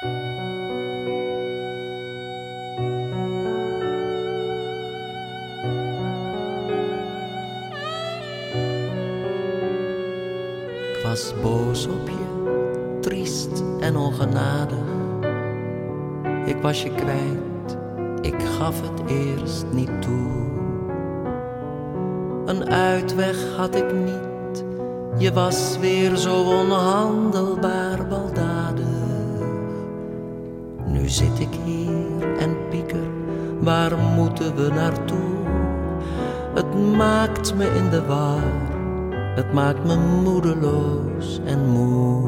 Ik was boos op je, triest en ongenadig. Ik was je kwijt, ik gaf het eerst niet toe. Een uitweg had ik niet, je was weer zo onhandelbaar baldadig. Nu zit ik hier en pieker, waar moeten we naartoe? Het maakt me in de war, het maakt me moedeloos en moe.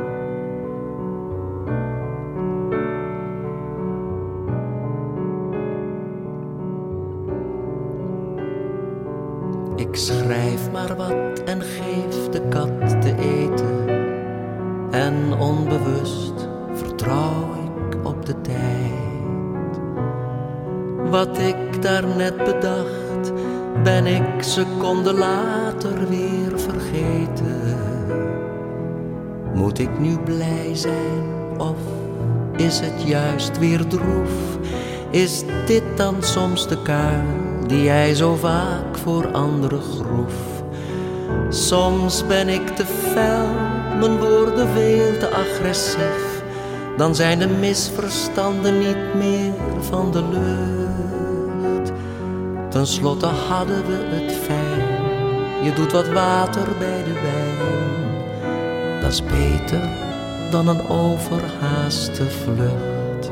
Ik schrijf maar wat en geef de kat te eten. En onbewust vertrouw ik op de tijd. Wat ik daarnet bedacht, ben ik seconden later weer vergeten. Moet ik nu blij zijn of is het juist weer droef? Is dit dan soms de kuil die jij zo vaak voor anderen groef? Soms ben ik te fel, mijn woorden veel te agressief. Dan zijn de misverstanden niet meer van de lucht. Ten slotte hadden we het fijn, je doet wat water bij de wijn. Dat is beter dan een overhaaste vlucht.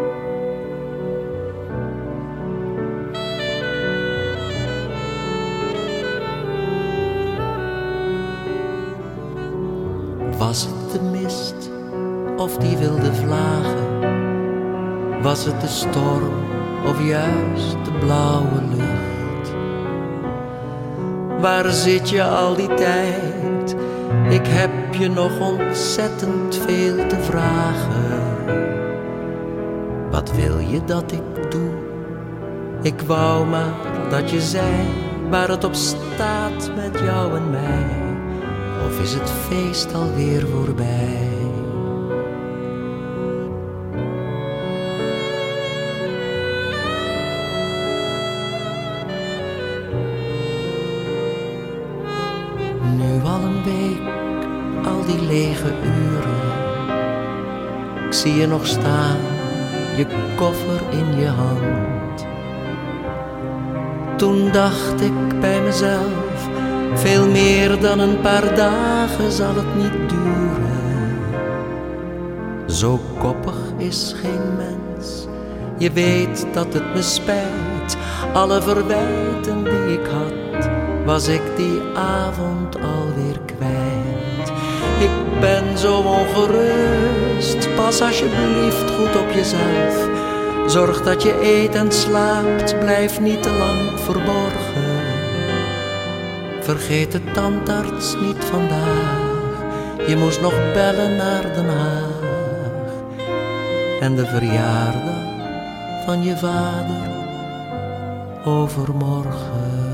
Was het de mist of die wilde vlagen? Was het de storm of juist de blauwe lucht? Waar zit je al die tijd? Ik heb je nog ontzettend veel te vragen. Wat wil je dat ik doe? Ik wou maar dat je zei waar het op staat met jou en mij. Of is het feest alweer voorbij? Nu al een week, al die lege uren. Ik zie je nog staan, je koffer in je hand. Toen dacht ik bij mezelf, veel meer dan een paar dagen zal het niet duren. Zo koppig is geen mens, je weet dat het me spijt. Alle verwijten die ik had, was ik die avond alweer kwijt. Ik ben zo ongerust, pas alsjeblieft goed op jezelf. Zorg dat je eet en slaapt, blijf niet te lang verborgen. Vergeet de tandarts niet vandaag, je moest nog bellen naar Den Haag. En de verjaardag van je vader overmorgen.